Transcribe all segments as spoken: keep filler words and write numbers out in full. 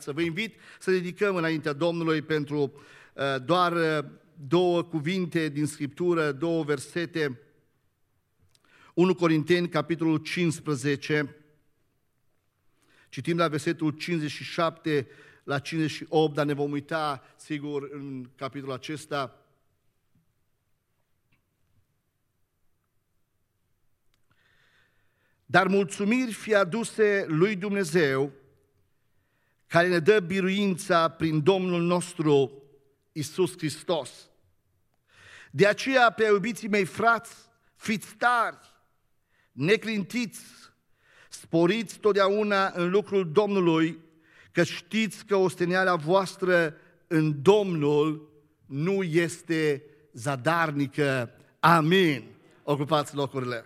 viață. Vă invit să dedicăm înaintea Domnului pentru uh, doar uh, două cuvinte din Scriptură, două versete. unu Corinteni, capitolul cincisprezece, citim la versetul cincizeci și șapte la cincizeci și opt, dar ne vom uita, sigur, în capitolul acesta. Dar mulțumiri fie aduse lui Dumnezeu, care ne dă biruința prin Domnul nostru Iisus Hristos. De aceea, prea iubiții mei frați, fiți tari, neclintiți, sporiți totdeauna în lucrul Domnului, că știți că osteneala voastră în Domnul nu este zadarnică. Amin. Ocupați locurile.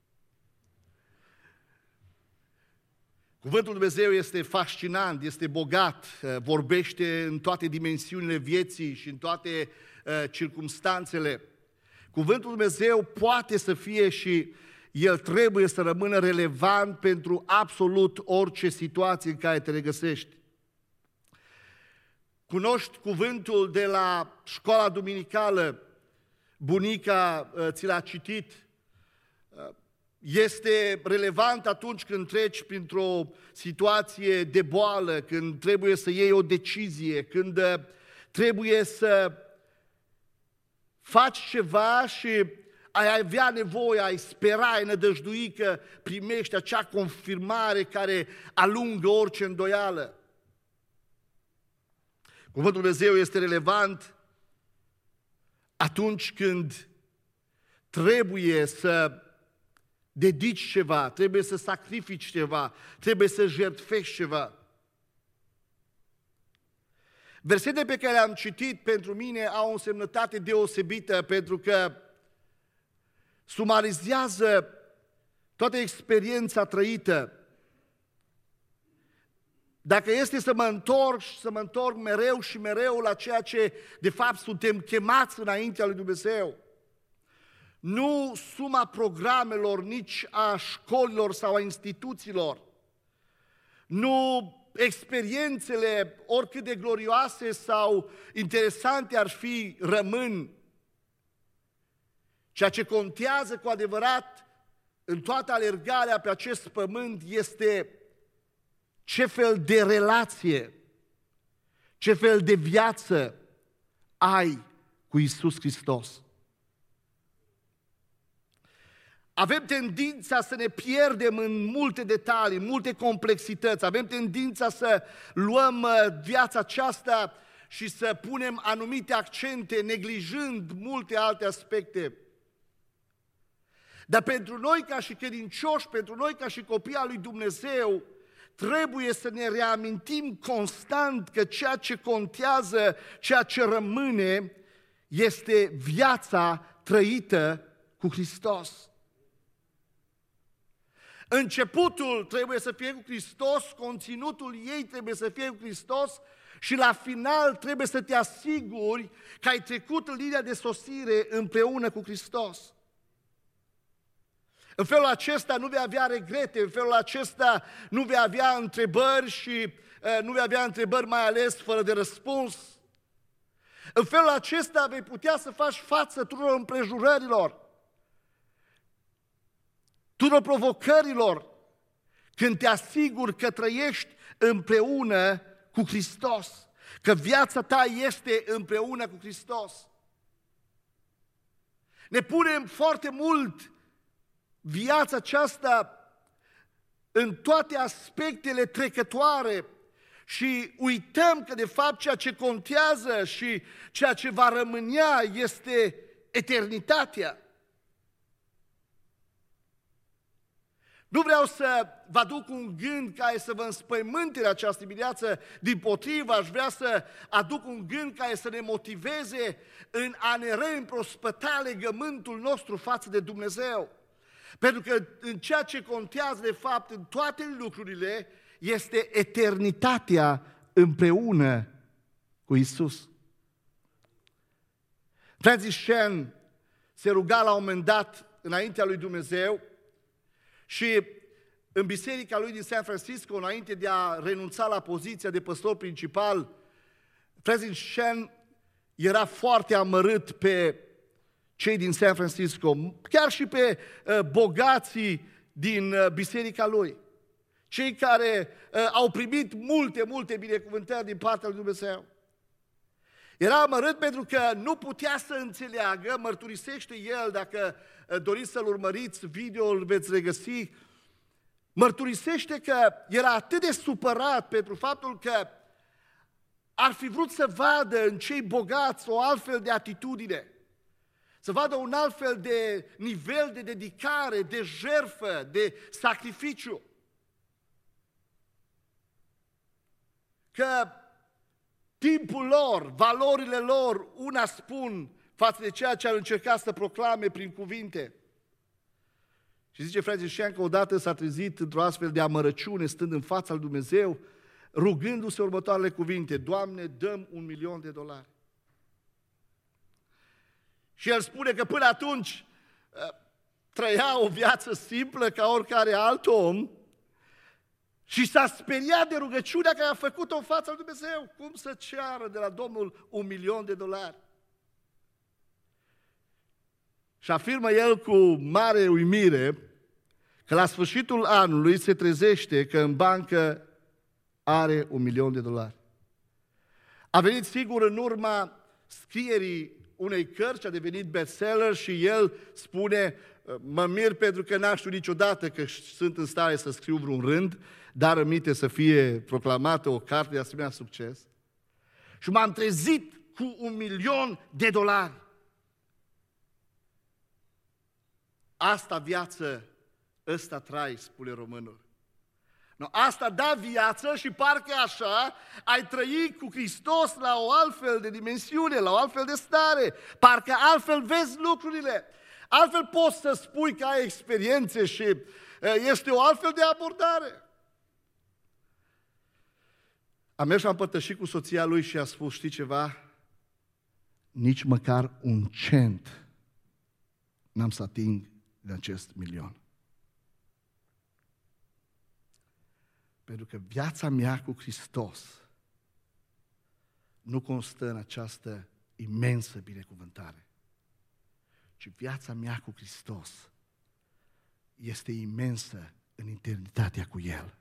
Cuvântul Dumnezeu este fascinant, este bogat, vorbește în toate dimensiunile vieții și în toate uh, circumstanțele. Cuvântul Dumnezeu poate să fie și el trebuie să rămână relevant pentru absolut orice situație în care te regăsești. Cunoști cuvântul de la școala duminicală, bunica uh, ți l-a citit. Uh, Este relevant atunci când treci printr-o situație de boală, când trebuie să iei o decizie, când trebuie să faci ceva și ai avea nevoie, ai spera, ai nădăjdui că primești acea confirmare care alungă orice îndoială. Cuvântul Dumnezeu este relevant atunci când trebuie să dedici ceva, trebuie să sacrifici ceva, trebuie să jertfești ceva. Versetele pe care le-am citit pentru mine au o însemnătate deosebită pentru că sumarizează toată experiența trăită. Dacă este să mă întorc și să mă întorc mereu și mereu la ceea ce de fapt suntem chemați înaintea lui Dumnezeu, nu suma programelor, nici a școlilor sau a instituțiilor, nu experiențele, oricât de glorioase sau interesante ar fi, rămân. Ceea ce contează cu adevărat în toată alergarea pe acest pământ este ce fel de relație, ce fel de viață ai cu Iisus Hristos. Avem tendința să ne pierdem în multe detalii, în multe complexități. Avem tendința să luăm viața aceasta și să punem anumite accente, neglijând multe alte aspecte. Dar pentru noi ca și credincioși, pentru noi ca și copii al lui Dumnezeu, trebuie să ne reamintim constant că ceea ce contează, ceea ce rămâne, este viața trăită cu Hristos. Începutul trebuie să fie cu Hristos, conținutul ei trebuie să fie cu Hristos și la final trebuie să te asiguri că ai trecut în linia de sosire împreună cu Hristos. În felul acesta nu vei avea regrete, în felul acesta nu vei avea întrebări și uh, nu vei avea întrebări mai ales fără de răspuns. În felul acesta vei putea să faci față tuturor împrejurărilor, tuturor provocărilor, când te asiguri că trăiești împreună cu Hristos, că viața ta este împreună cu Hristos. Ne punem foarte mult viața aceasta în toate aspectele trecătoare și uităm că de fapt ceea ce contează și ceea ce va rămânea este eternitatea. Nu vreau să vă aduc un gând care să vă înspăimânte în această dimineață, dimpotrivă, aș vrea să aduc un gând care să ne motiveze în a ne reîmprospăta legământul nostru față de Dumnezeu. Pentru că în ceea ce contează de fapt în toate lucrurile este eternitatea împreună cu Iisus. Francis Chan se ruga la un moment dat înaintea lui Dumnezeu și în biserica lui din San Francisco, înainte de a renunța la poziția de păstor principal, Francis Chan era foarte amărât pe cei din San Francisco, chiar și pe uh, bogații din uh, biserica lui. Cei care uh, au primit multe, multe binecuvântări din partea lui Dumnezeu. Era amărât pentru că nu putea să înțeleagă, mărturisește el, dacă uh, doriți să-l urmăriți, video-ul îl veți regăsi, mărturisește că era atât de supărat pentru faptul că ar fi vrut să vadă în cei bogați o altfel de atitudine, să vadă un altfel de nivel de dedicare, de jertfă, de sacrificiu. Că timpul lor, valorile lor, una spun față de ceea ce ar încerca să proclame prin cuvinte. Și zice Francis Chan că odată s-a trezit într-o astfel de amărăciune, stând în fața lui Dumnezeu, rugându-se următoarele cuvinte: Doamne, dăm un milion de dolari. Și el spune că până atunci trăia o viață simplă ca oricare alt om și s-a speriat de rugăciunea care a făcut-o în fața lui Dumnezeu. Cum să ceară de la Domnul un milion de dolari? Și afirmă el cu mare uimire că la sfârșitul anului se trezește că în bancă are un milion de dolari. A venit sigur în urma scrierii unei cărți, a devenit bestseller și el spune: mă mir pentru că n-am știut niciodată că sunt în stare să scriu vreun rând, dar îmite să fie proclamată o carte de asemenea succes. Și m-am trezit cu un milion de dolari. Asta viață, ăsta trai, spune românul. No, asta da viață și parcă așa ai trăi cu Hristos la o altfel de dimensiune, la o altfel de stare. Parcă altfel vezi lucrurile. Altfel poți să spui că ai experiențe și este o altfel de abordare. Am mers și am împărtășit cu soția lui și a spus: știi ceva? Nici măcar un cent n-am să ating de acest milion. Pentru că viața mea cu Hristos nu constă în această imensă binecuvântare, ci viața mea cu Hristos este imensă în eternitatea cu El.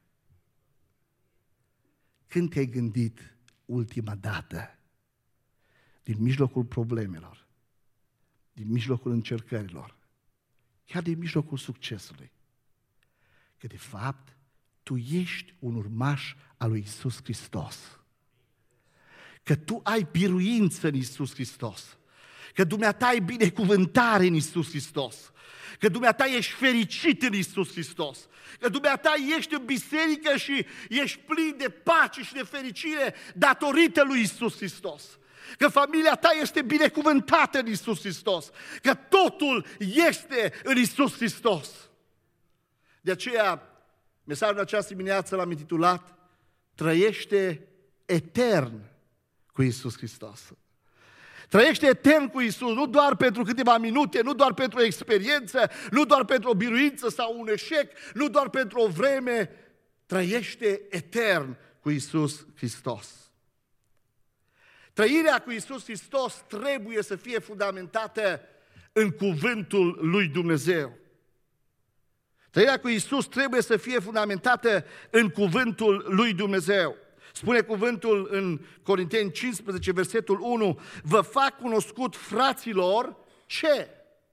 Când te-ai gândit ultima dată, din mijlocul problemelor, din mijlocul încercărilor, chiar din mijlocul succesului, că de fapt tu ești un urmaș al lui Iisus Hristos, că tu ai biruință în Iisus Hristos, că dumneata ai binecuvântare în Iisus Hristos, că dumneata ești fericit în Iisus Hristos, că dumneata ești în biserică și ești plin de pace și de fericire datorită lui Iisus Hristos, că familia ta este binecuvântată în Iisus Hristos, că totul este în Iisus Hristos. De aceea, mesajul în această dimineață l-am intitulat: Trăiește etern cu Iisus Hristos. Trăiește etern cu Iisus, nu doar pentru câteva minute, nu doar pentru o experiență, nu doar pentru o biruință sau un eșec, nu doar pentru o vreme. Trăiește etern cu Iisus Hristos. Trăirea cu Iisus Hristos trebuie să fie fundamentată în cuvântul lui Dumnezeu. Trăirea cu Iisus trebuie să fie fundamentată în cuvântul lui Dumnezeu. Spune cuvântul în Corinteni cincisprezece, versetul unu: vă fac cunoscut, fraților, ce?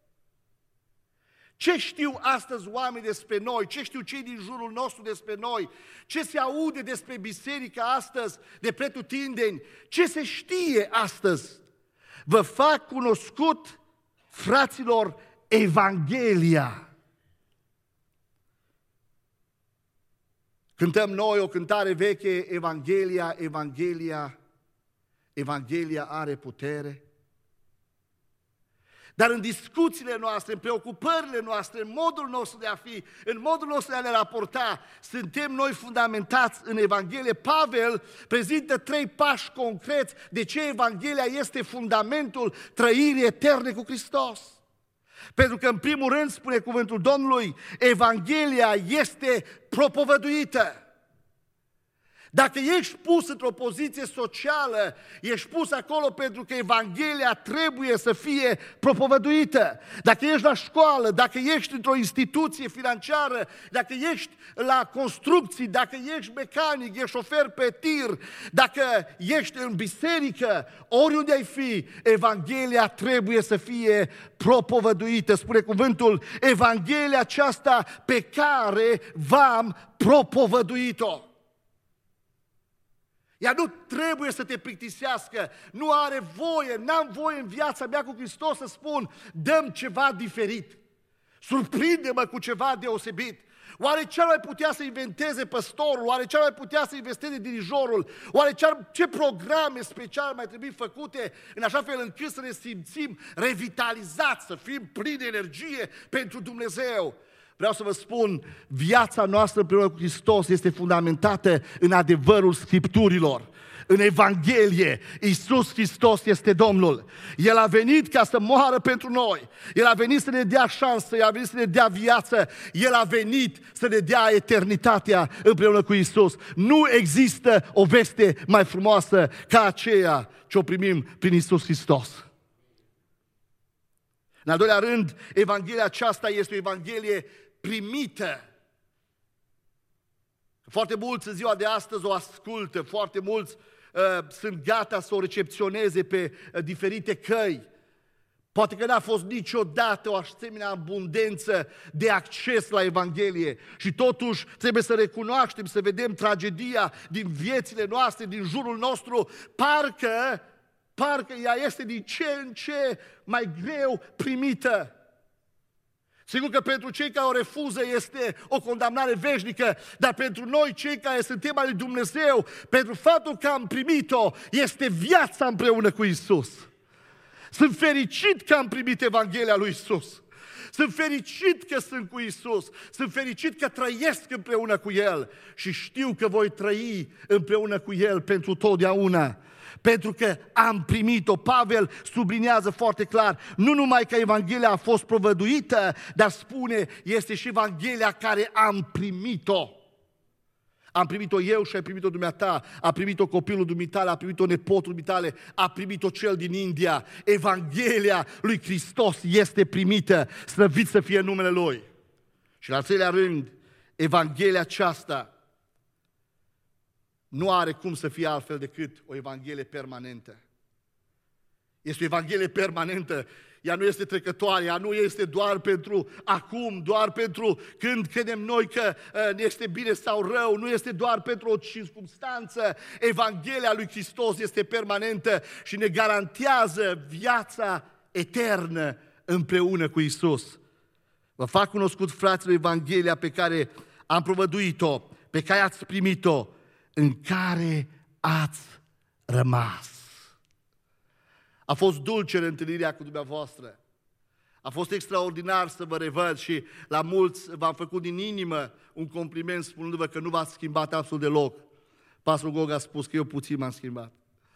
Ce știu astăzi oamenii despre noi? Ce știu cei din jurul nostru despre noi? Ce se aude despre biserica astăzi, de pretutindeni? Ce se știe astăzi? Vă fac cunoscut, fraților, Evanghelia. Cântăm noi o cântare veche: Evanghelia, Evanghelia, Evanghelia are putere. Dar în discuțiile noastre, în preocupările noastre, în modul nostru de a fi, în modul nostru de a ne raporta, suntem noi fundamentați în Evanghelie. Pavel prezintă trei pași concreți de ce Evanghelia este fundamentul trăirii eterne cu Hristos. Pentru că, în primul rând, spune cuvântul Domnului, Evanghelia este propovăduită. Dacă ești pus într-o poziție socială, ești pus acolo pentru că Evanghelia trebuie să fie propovăduită. Dacă ești la școală, dacă ești într-o instituție financiară, dacă ești la construcții, dacă ești mecanic, ești șofer pe tir, dacă ești în biserică, oriunde ai fi, Evanghelia trebuie să fie propovăduită. Spune cuvântul, Evanghelia aceasta pe care v-am propovăduit-o. Ea nu trebuie să te plictisească, nu are voie, n-am voie în viața mea cu Hristos să spun, dăm ceva diferit, surprinde-mă cu ceva deosebit. Oare ce ar mai putea să inventeze păstorul? Oare ce ar mai putea să investeze dirijorul? Oare ce, ar, ce programe speciale mai trebui făcute în așa fel încât să ne simțim revitalizați, să fim plini de energie pentru Dumnezeu? Vreau să vă spun, viața noastră împreună cu Hristos este fundamentată în adevărul Scripturilor. În Evanghelie, Iisus Hristos este Domnul. El a venit ca să moară pentru noi. El a venit să ne dea șansă, El a venit să ne dea viață. El a venit să ne dea eternitatea împreună cu Iisus. Nu există o veste mai frumoasă ca aceea ce o primim prin Iisus Hristos. În al doilea rând, Evanghelia aceasta este o Evanghelie primită. Foarte mulți în ziua de astăzi o ascultă, foarte mulți uh, sunt gata să o recepționeze pe uh, diferite căi. Poate că n-a fost niciodată o asemenea abundență de acces la Evanghelie și totuși trebuie să recunoaștem, să vedem tragedia din viețile noastre, din jurul nostru, parcă, parcă ea este din ce în ce mai greu primită. Sigur că pentru cei care o refuză este o condamnare veșnică, dar pentru noi, cei care suntem al lui Dumnezeu, pentru faptul că am primit-o, este viața împreună cu Iisus. Sunt fericit că am primit Evanghelia lui Iisus. Sunt fericit că sunt cu Iisus. Sunt fericit că trăiesc împreună cu El și știu că voi trăi împreună cu El pentru totdeauna. Pentru că am primit-o. Pavel subliniază foarte clar, nu numai că Evanghelia a fost provăduită, dar spune, este și Evanghelia care am primit-o. Am primit-o eu și ai primit-o dumneata, a primit-o copilul dumitale, a primit-o nepotul dumitale, a primit-o cel din India. Evanghelia lui Hristos este primită, slăvit să fie numele Lui. Și în al treilea rând, Evanghelia aceasta nu are cum să fie altfel decât o Evanghelie permanentă. Este o Evanghelie permanentă. Ea nu este trecătoare, ea nu este doar pentru acum, doar pentru când credem noi că ne este bine sau rău, nu este doar pentru o circumstanță. Evanghelia lui Hristos este permanentă și ne garantează viața eternă împreună cu Iisus. Vă fac cunoscut, fraților, Evanghelia pe care am provăduit-o, pe care ați primit-o, în care ați rămas. A fost dulce întâlnirea cu dumneavoastră. A fost extraordinar să vă revăd și la mulți v-am făcut din inimă un compliment spunându-vă că nu v-ați schimbat absolut deloc. Pastorul Gog a spus că eu puțin m-am schimbat.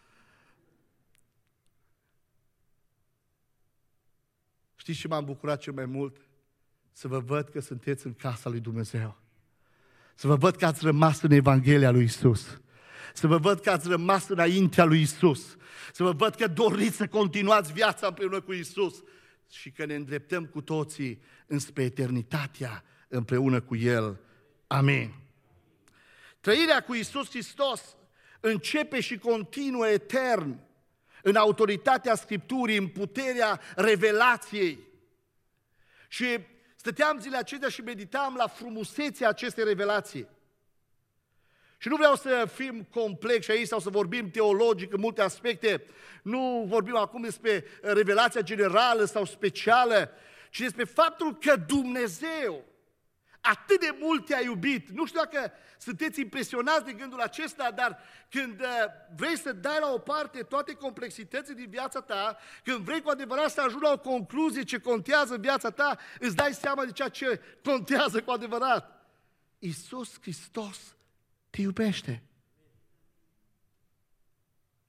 Știți ce m-am bucurat cel mai mult? Să vă văd că sunteți în casa lui Dumnezeu. Să vă văd că ați rămas în Evanghelia lui Iisus. Să vă văd că ați rămas înaintea lui Iisus. Să vă văd că doriți să continuați viața împreună cu Iisus și că ne îndreptăm cu toții înspre eternitatea împreună cu El. Amin. Trăirea cu Iisus Hristos începe și continuă etern în autoritatea Scripturii, în puterea revelației. Și stăteam zilele acestea și meditam la frumusețea acestei revelații. Și nu vreau să fim complexi aici sau să vorbim teologic în multe aspecte. Nu vorbim acum despre revelația generală sau specială, ci despre faptul că Dumnezeu atât de mult te-a iubit. Nu știu dacă sunteți impresionați de gândul acesta, dar când vrei să dai la o parte toate complexitățile din viața ta, când vrei cu adevărat să ajungi la o concluzie ce contează în viața ta, îți dai seama de ceea ce contează cu adevărat. Iisus Hristos te iubește.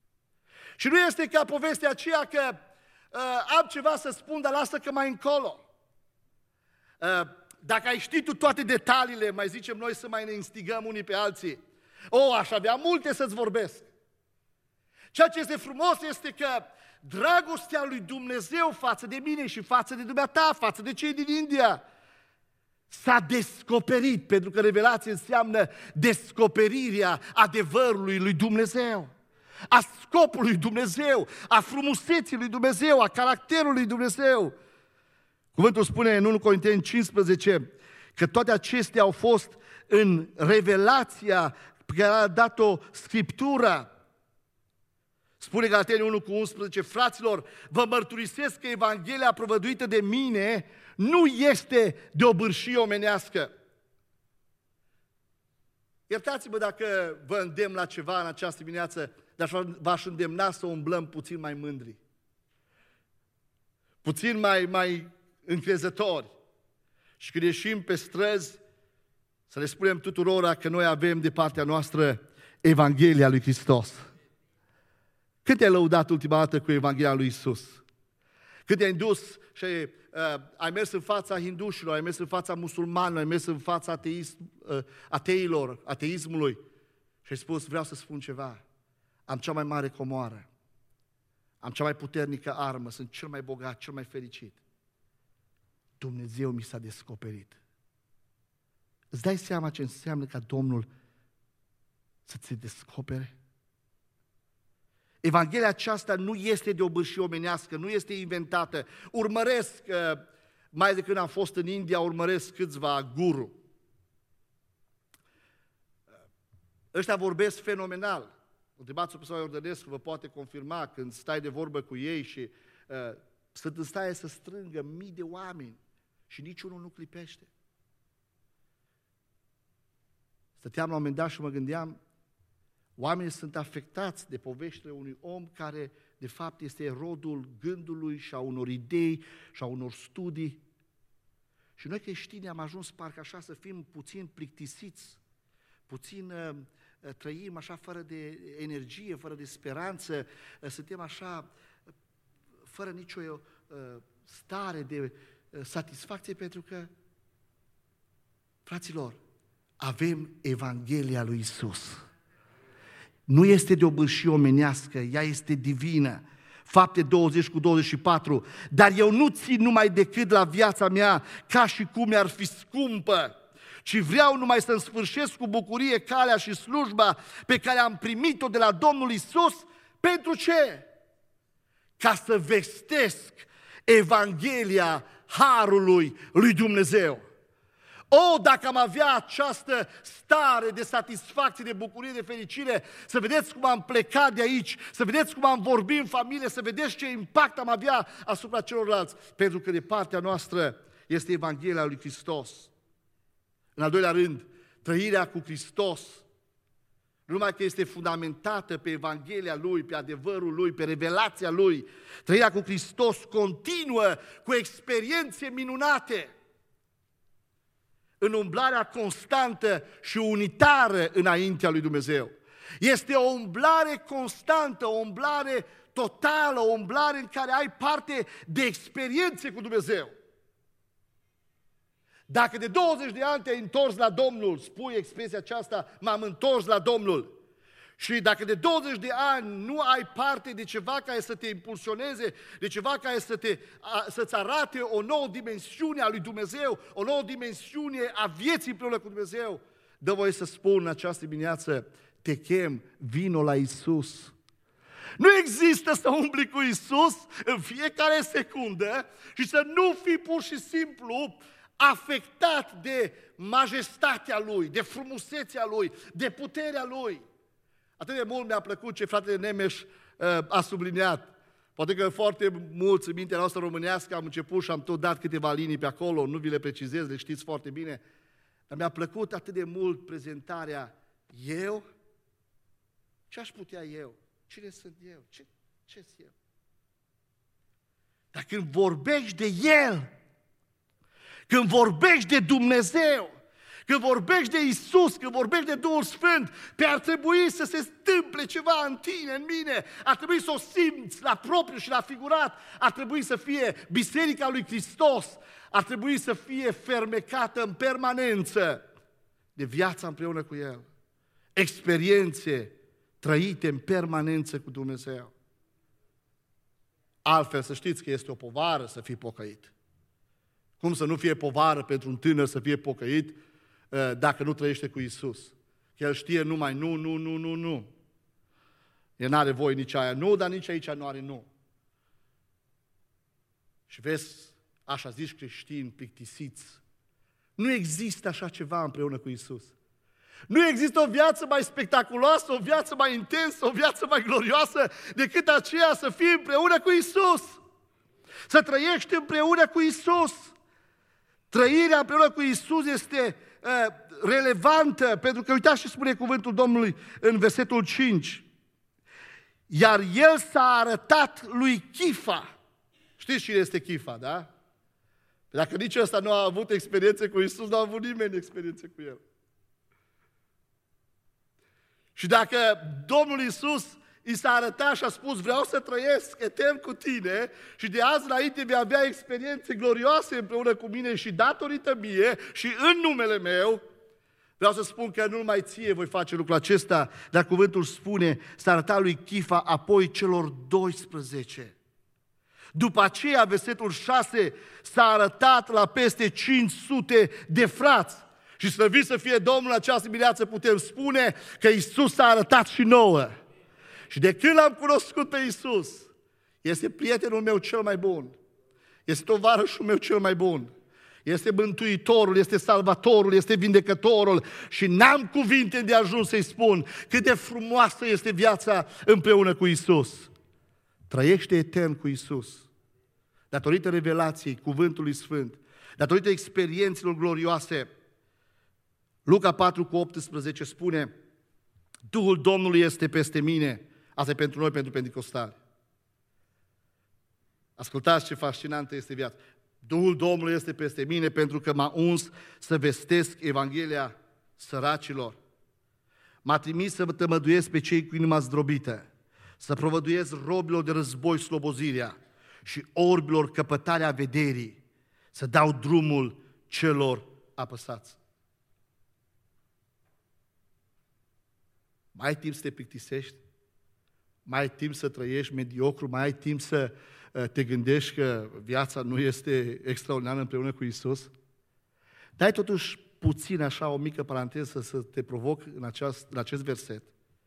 Și nu este ca povestea aceea că uh, am ceva să spun, dar lasă că mai încolo. Dacă ai ști tu toate detaliile, mai zicem noi să mai ne instigăm unii pe alții. O, aș avea multe să-ți vorbesc. Ceea ce este frumos este că dragostea lui Dumnezeu față de mine și față de dumneata, față de cei din India, s-a descoperit, pentru că revelație înseamnă descoperirea adevărului lui Dumnezeu, a scopului lui Dumnezeu, a frumuseții lui Dumnezeu, a caracterului lui Dumnezeu. Cuvântul spune în unu Corinteni cincisprezece că toate acestea au fost în revelația pe care a dat-o Scriptura. Spune Galateni unu cu unsprezece, fraților, vă mărturisesc că Evanghelia provăduită de mine nu este de o bârșie omenească. Iertați-mă dacă vă îndemn la ceva în această dimineață, dar v-aș îndemna să umblăm puțin mai mândri, puțin mai, mai încrezători. Și când ieșim pe străzi, să le spunem tuturora că noi avem de partea noastră Evanghelia lui Hristos. Cât te-ai lăudat ultima dată cu Evanghelia lui Iisus? Cât te-ai dus și uh, ai mers în fața hindușilor, ai mers în fața musulmanilor, ai mers în fața ateism, uh, ateilor, ateismului și ai spus, vreau să spun ceva, am cea mai mare comoară, am cea mai puternică armă, sunt cel mai bogat, cel mai fericit. Dumnezeu mi s-a descoperit. Îți dai seama ce înseamnă ca Domnul să ți se descopere? Evanghelia aceasta nu este de o bârșie omenească, nu este inventată. Urmăresc, mai de când am fost în India, urmăresc câțiva guru. Ăștia vorbesc fenomenal. Întrebați-o pe Sfântul Iordănescu, vă poate confirma când stai de vorbă cu ei și uh, sunt în stare să strângă mii de oameni și niciunul nu clipește. Stăteam la un moment dat și mă gândeam, oamenii sunt afectați de poveștile unui om care, de fapt, este rodul gândului și a unor idei și a unor studii. Și noi creștini am ajuns parcă așa să fim puțin plictisiți, puțin uh, trăim așa fără de energie, fără de speranță, uh, suntem așa uh, fără nicio uh, stare de uh, satisfacție, pentru că, fraților, avem Evanghelia lui Iisus. Nu este de o bârșie omenească, ea este divină. Fapte douăzeci cu douăzeci și patru. Dar eu nu țin numai decât la viața mea ca și cum mi-ar fi scumpă, ci vreau numai să-mi sfârșesc cu bucurie calea și slujba pe care am primit-o de la Domnul Iisus. Pentru ce? Ca să vestesc Evanghelia Harului lui Dumnezeu. O, dacă am avea această stare de satisfacție, de bucurie, de fericire, să vedeți cum am plecat de aici, să vedeți cum am vorbit în familie, să vedeți ce impact am avea asupra celorlalți, pentru că de partea noastră este Evanghelia lui Hristos. În al doilea rând, trăirea cu Hristos, nu numai că este fundamentată pe Evanghelia Lui, pe adevărul Lui, pe revelația Lui, trăirea cu Hristos continuă cu experiențe minunate, în umblarea constantă și unitară înaintea lui Dumnezeu. Este o umblare constantă, o umblare totală, o umblare în care ai parte de experiențe cu Dumnezeu. Dacă de douăzeci de ani te-ai întors la Domnul, spui expresia aceasta, m-am întors la Domnul, și dacă de douăzeci de ani nu ai parte de ceva care să te impulsioneze, de ceva care să te, a, să-ți arate o nouă dimensiune a lui Dumnezeu, o nouă dimensiune a vieții împreună cu Dumnezeu, dă voie să spun în această dimineață, te chem, vino la Iisus. Nu există să umbli cu Iisus în fiecare secundă și să nu fii pur și simplu afectat de majestatea Lui, de frumusețea Lui, de puterea Lui. Atât de mult mi-a plăcut ce fratele Nemeș uh, a subliniat. Poate că foarte mulți în mintea noastră românească am început și am tot dat câteva linii pe acolo, nu vi le precizez, le știți foarte bine. Dar mi-a plăcut atât de mult prezentarea. Eu? Ce aș putea eu? Cine sunt eu? Ce, ce sunt eu? Dar când vorbești de El, când vorbești de Dumnezeu, Când vorbești de Isus, când vorbești de Duhul Sfânt, pe ar trebui să se întâmple ceva în tine, în mine. Ar trebui să o simți la propriu și la figurat. Ar trebui să fie Biserica lui Hristos. Ar trebui să fie fermecată în permanență de viața împreună cu El. Experiențe trăite în permanență cu Dumnezeu. Altfel să știți că este o povară să fii pocăit. Cum să nu fie povară pentru un tânăr să fie pocăit dacă nu trăiește cu Isus? Că el știe numai nu, nu, nu, nu, nu. El n-are voie nici aia nu, dar nici aici nu are nu. Și vezi, așa zici creștini plictisiți, nu există așa ceva împreună cu Isus. Nu există o viață mai spectaculoasă, o viață mai intensă, o viață mai glorioasă decât aceea să fii împreună cu Isus. Să trăiești împreună cu Isus. Trăirea împreună cu Isus este uh, relevantă, pentru că uitați ce spune cuvântul Domnului în versetul cinci. Iar El s-a arătat lui Chifa. Știți cine este Chifa, da? Dacă nici ăsta nu a avut experiențe cu Isus, nu a avut nimeni experiențe cu El. Și dacă Domnul Iisus i s-a arătat și a spus, vreau să trăiesc etern cu tine și de azi înainte vei avea experiențe glorioase împreună cu mine și datorită mie și în numele meu, vreau să spun că nu numai ție voi face lucrul acesta, dar cuvântul spune, s-a arătat lui Chifa, apoi celor doisprezece. După aceea, versetul șase, s-a arătat la peste cinci sute de frați. Și slăvit să fie Domnul, în această dimineață putem spune că Iisus s-a arătat și nouă. Și de când l-am cunoscut pe Iisus, este prietenul meu cel mai bun, este tovarășul meu cel mai bun, este Mântuitorul, este Salvatorul, este Vindecătorul și n-am cuvinte de ajuns să-i spun cât de frumoasă este viața împreună cu Iisus. Trăiește etern cu Iisus, datorită revelației Cuvântului Sfânt, datorită experiențelor glorioase. Luca patru cu optsprezece spune, Duhul Domnului este peste mine. Asta e pentru noi, pentru penticostali. Ascultați ce fascinantă este viața. Duhul Domnului este peste mine pentru că m-a uns să vestesc Evanghelia săracilor. M-a trimis să tămăduiesc pe cei cu inima zdrobită, să provăduiesc robilor de război slobozirea și orbilor căpătarea vederii, să dau drumul celor apăsați. Mai ai timp să te plictisești? Mai ai timp să trăiești mediocru? Mai ai timp să te gândești că viața nu este extraordinară împreună cu Isus? Dai totuși puțin așa o mică paranteză să te provoc în, aceast, în acest verset.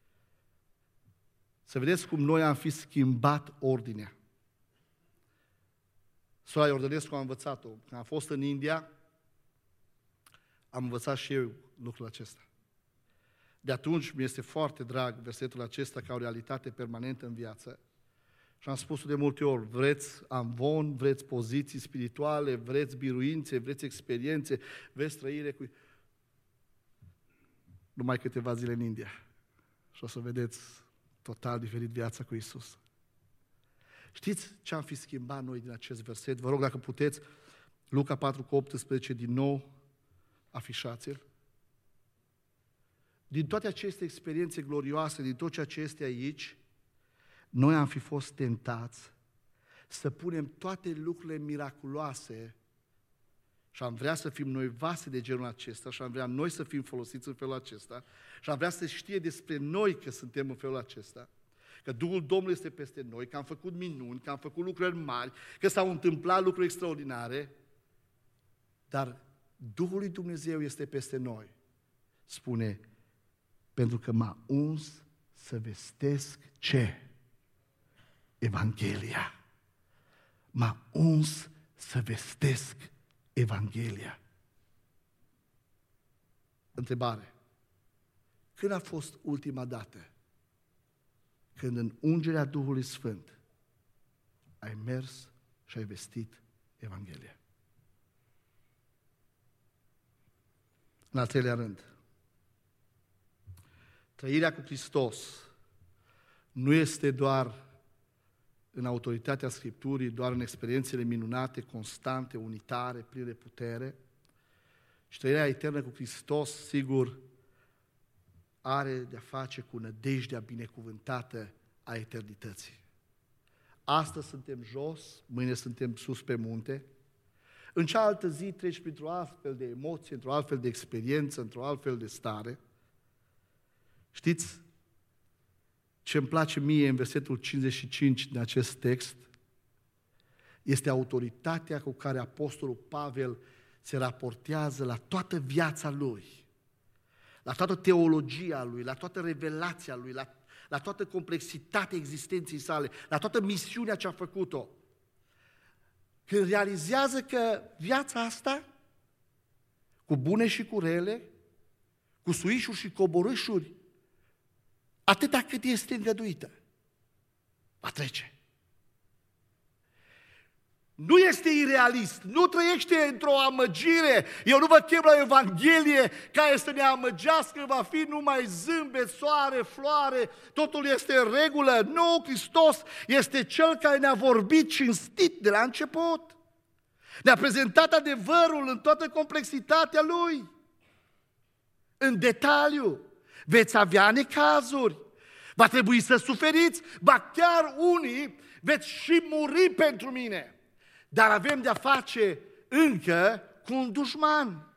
Să vedeți cum noi am fi schimbat ordinea. Sora Iordănescu a învățat-o. Când am fost în India, am învățat și eu lucrul acesta. De atunci mi este foarte drag versetul acesta ca o realitate permanentă în viață. Și am spus-o de multe ori, vreți amvon, vreți poziții spirituale, vreți biruințe, vreți experiențe, vreți trăire cu... Numai câteva zile în India. Și o să vedeți total diferit viața cu Isus. Știți ce am fi schimbat noi din acest verset? Vă rog dacă puteți, Luca patru cu optsprezece din nou, afișați-l. Din toate aceste experiențe glorioase, din tot ceea ce este aici, noi am fi fost tentați să punem toate lucrurile miraculoase și am vrea să fim noi vase de genul acesta și am vrea noi să fim folosiți în felul acesta și am vrea să știe despre noi că suntem în felul acesta, că Duhul Domnului este peste noi, că am făcut minuni, că am făcut lucruri mari, că s-au întâmplat lucruri extraordinare, dar Duhul lui Dumnezeu este peste noi. Spune, pentru că m-a uns să vestesc ce? Evanghelia. M-a uns să vestesc Evanghelia. Întrebare. Când a fost ultima dată când în ungerea Duhului Sfânt ai mers și ai vestit Evanghelia? În al treilea rând, trăirea cu Hristos nu este doar în autoritatea Scripturii, doar în experiențele minunate, constante, unitare, pline de putere, Și trăirea eternă cu Hristos, sigur, are de-a face cu nădejdea binecuvântată a eternității. Astăzi suntem jos, mâine suntem sus pe munte, în cealaltă zi treci printr-o altfel de emoție, într-o altfel de experiență, într-o altfel de stare. Știți ce îmi place mie în versetul cincizeci și cinci din acest text? Este autoritatea cu care apostolul Pavel se raportează la toată viața lui, la toată teologia lui, la toată revelația lui, la, la toată complexitatea existenței sale, la toată misiunea ce a făcut-o. Când realizează că viața asta, cu bune și cu rele, cu suișuri și coborâșuri, atâta cât este îngăduită, va trece. Nu este irealist, nu trăiește într-o amăgire. Eu nu vă chem la Evanghelie care să ne amăgească, va fi numai zâmbet, soare, floare, totul este în regulă. Nu, Hristos este Cel care ne-a vorbit cinstit de la început. Ne-a prezentat adevărul în toată complexitatea Lui. În detaliu, veți avea necazuri, va trebui să suferiți, ba chiar unii veți și muri pentru mine. Dar avem de-a face încă cu un dușman.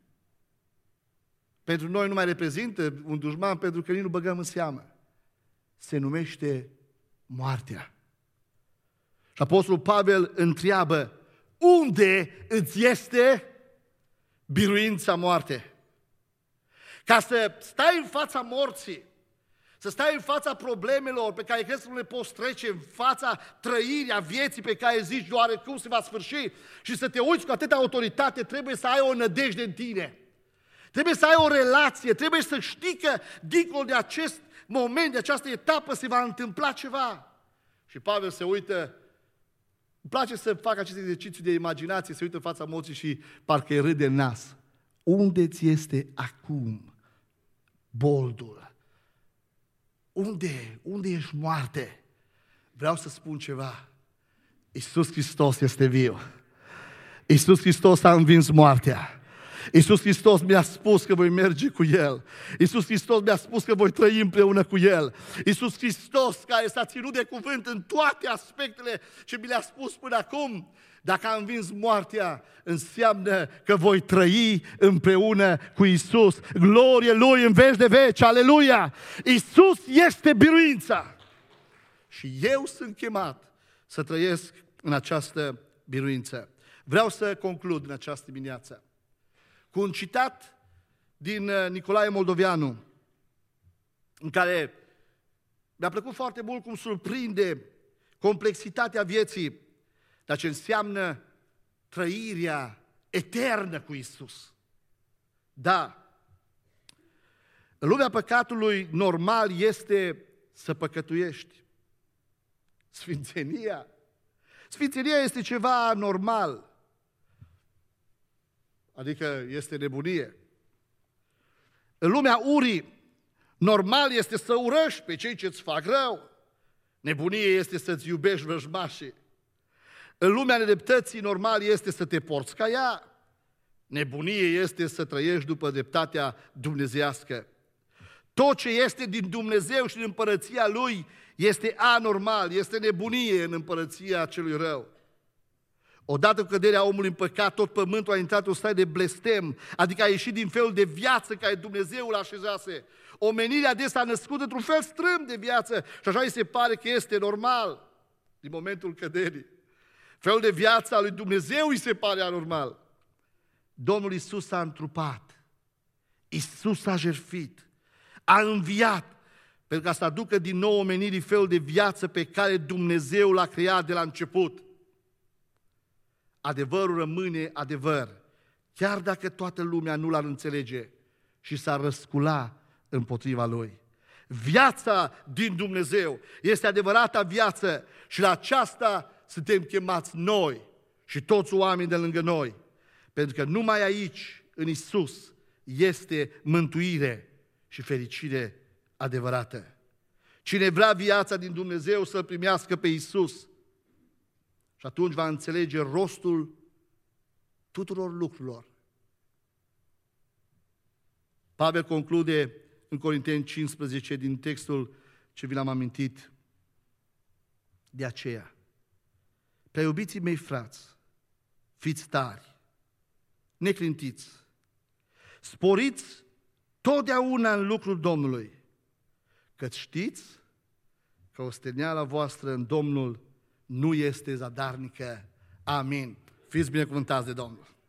Pentru noi nu mai reprezintă un dușman pentru că nici nu băgăm în seamă. Se numește moartea. Și apostolul Pavel întreabă, unde îți este biruința moarte? Ca să stai în fața morții, să stai în fața problemelor pe care crezi că nu le poți trece, în fața trăirii a vieții pe care zici doar cum se va sfârși și să te uiți cu atâta autoritate, trebuie să ai o nădejde în tine. Trebuie să ai o relație, trebuie să știi că dincolo de acest moment, de această etapă se va întâmpla ceva. Și Pavel se uită, îmi place să fac acest exercițiu de imaginație, se uită în fața morții și parcă îi râde în nas. Unde ți este acum boldul? Unde? Unde ești moarte? Vreau să spun ceva. Iisus Hristos este viu. Iisus Hristos a învins moartea. Iisus Hristos mi-a spus că voi merge cu El. Iisus Hristos mi-a spus că voi trăi împreună cu El. Iisus Hristos care s-a ținut de cuvânt în toate aspectele ce mi le-a spus până acum. Dacă a învins moartea, înseamnă că voi trăi împreună cu Iisus. Glorie Lui în veci de veci, aleluia! Iisus este biruința. Și eu sunt chemat să trăiesc în această biruință. Vreau să conclud în această dimineață cu un citat din Nicolae Moldovianu, în care mi-a plăcut foarte mult cum surprinde complexitatea vieții, dar ce înseamnă trăirea eternă cu Iisus. Da, în lumea păcatului normal este să păcătuiești. Sfințenia. Sfințenia este ceva normal. Adică este nebunie. În lumea urii, normal este să urăști pe cei ce îți fac rău. Nebunie este să-ți iubești vrăjmașii. În lumea nedreptății, normal este să te porți ca ea. Nebunie este să trăiești după dreptatea dumnezeiască. Tot ce este din Dumnezeu și din împărăția Lui este anormal, este nebunie în împărăția celui rău. Odată cu căderea omului în păcat, tot pământul a intrat într-o stare de blestem, adică a ieșit din felul de viață care Dumnezeu îl așezase. Omenirea adesea a născut într-un fel strâm de viață și așa îi se pare că este normal din momentul căderii. Felul de viață al lui Dumnezeu îi se pare anormal. Domnul Iisus s-a întrupat, Iisus s-a jertfit, a înviat, pentru ca să aducă din nou omenirii felul de viață pe care Dumnezeu l-a creat de la început. Adevărul rămâne adevăr, chiar dacă toată lumea nu l-ar înțelege și s-ar răscula împotriva lui. Viața din Dumnezeu este adevărata viață și la aceasta suntem chemați noi și toți oamenii de lângă noi, pentru că numai aici, în Isus, este mântuire și fericire adevărată. Cine vrea viața din Dumnezeu să-L primească pe Isus, și atunci va înțelege rostul tuturor lucrurilor. Pavel conclude în Corinteni cincisprezece din textul ce vi l-am amintit. De aceea, prea iubiții mei frați, fiți tari, neclintiți, sporiți totdeauna în lucrul Domnului, căci știți că osteneala voastră în Domnul nu este zadarnică. Amin. Fiți binecuvântați de Domnul.